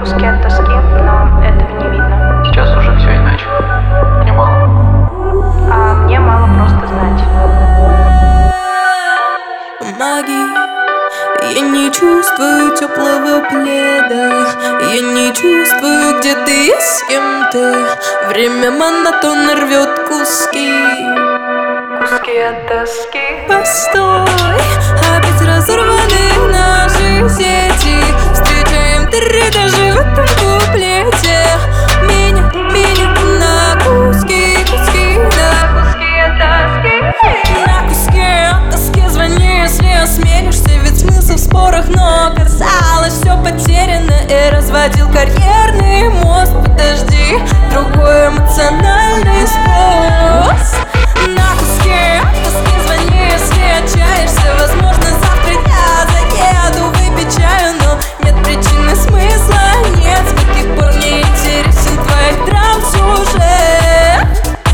куски от тоски, но этого не видно. Сейчас уже все иначе. Мне мало. А мне мало просто знать. Помоги, я не чувствую теплого пледа. Я не чувствую, где ты и с кем ты. Время монотонно рвет куски. Куски от тоски. Постой, опять разорваны наши сети. Встречаем три даже в этом куплете. Меня на куски, да. Куски от тоски. На куски от тоски звони, если осмелишься. Ведь смысл в спорах, но казалось все потеряно. И разводил карьерный мост. Подожди, другой эмоциональный спрос. На куски от тоски звони, если отчаешься. Возможно, завтра я заеду, выпить чаю, но нет причины, смысла нет. С каких пор мне интересен твоих драм сюжет?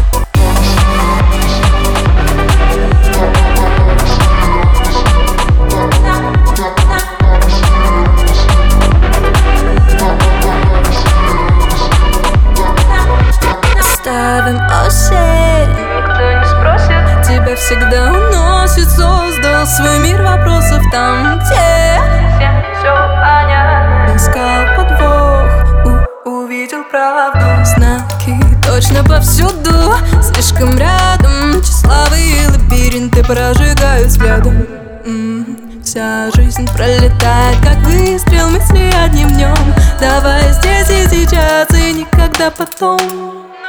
Оставим осень, Никто не спросит. тебя всегда уносит. Создал свой мир вопросов там, где Всем все понятно. искал подвох, увидел правду. Знаки точно повсюду, слишком рядом. Тщеславые лабиринты прожигают взглядом. Вся жизнь пролетает, как выстрел мысли одним днем. Давай здесь и сейчас, и никогда потом.